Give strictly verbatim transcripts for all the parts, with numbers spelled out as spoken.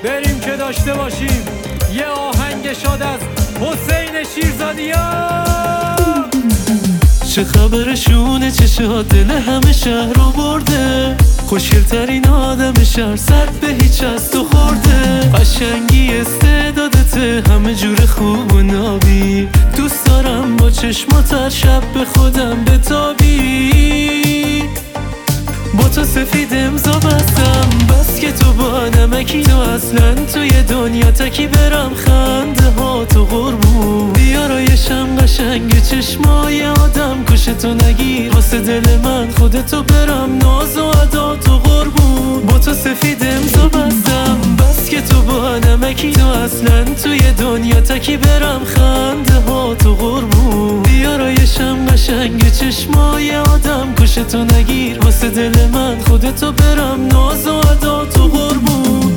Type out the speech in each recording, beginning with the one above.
بریم که داشته باشیم یه آهنگ شاد از حسین شیرزادیان. چه خبرشونه چشات دل همه شهر رو برده، خوشگل‌ترین آدم شهر صد به هیچ از تو خورده. قشنگی استعدادته همه جور خوب و نابی، دوست دارم با چشمات هر شب به خودم بتابی. با تو سفید امضا بستم بس که تو با نمکی، تو اصلا توی دنیا تکی برم خنده ها تو قربون. بیارایشم قشنگ چشمای آدم کشتو نگیر، واسه دل من خودتو برم ناز و ادا تو قربون. با تو سفید امضا بستم بس که تو با نمکی، تو اصلا توی دنیا تکی برم خنده ها تو قربون. بیارایشم قشنگ چشمای آدم کشتو نگیر، واسه دل من خودتو برم ناز و ادا تو قربون.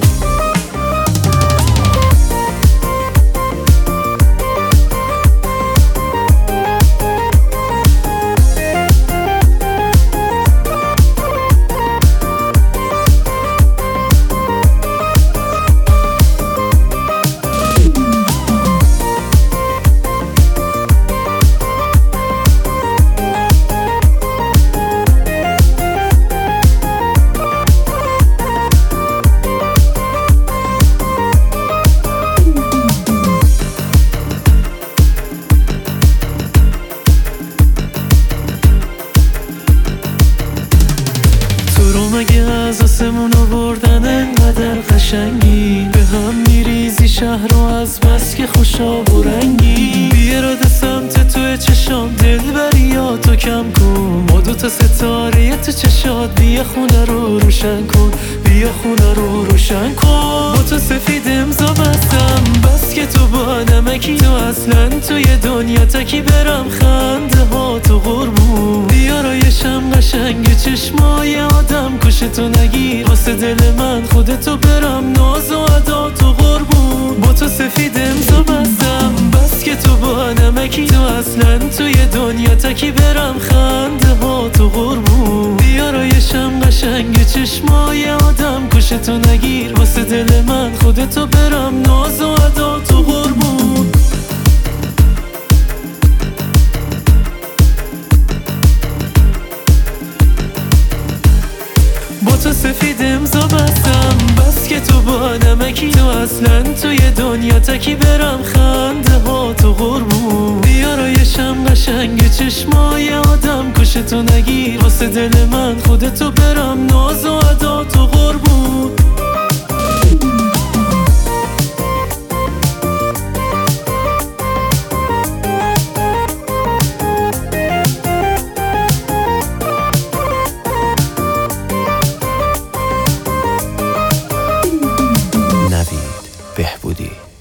مگه از آسمون آوردن انقدر قشنگی، به هم میریزی شهر رو از بس که خوشاب و رنگی. بیاراده سمت توی چشام دل بریاتو کم کن، با دوتا ستاره تو چشات بیا خونه رو روشن کن، بیا خونه رو روشن کن. با تو سفید امضا بستم بس که تو با نمکی، تو اصلا توی دنیا تکی برم خنده ها تو قربون. بیارایشم قشنگ چشمای آدم کشتو نگیر، واسه دل من خودتو برم ناز و ادا تو قربون. با تو سفید امضا بستم بس که تو با نمکی، تو اصلا توی دنیا تکی برم خنده ها تو قربون. بیارایشم قشنگ چشمای آدم کشتو نگیر، واسه دل من خودتو برم ناز و ادا تو قربون. با تو سفید امضا بستم بس که تو با نمکی، تو اصلا توی دنیا تکی برم خنده ها تو قربون. بیارایشم قشنگ چشمای آدم کشتو نگیر، واسه دل من خودتو برم ناز و ادا تو قربون. نوید بهبودی.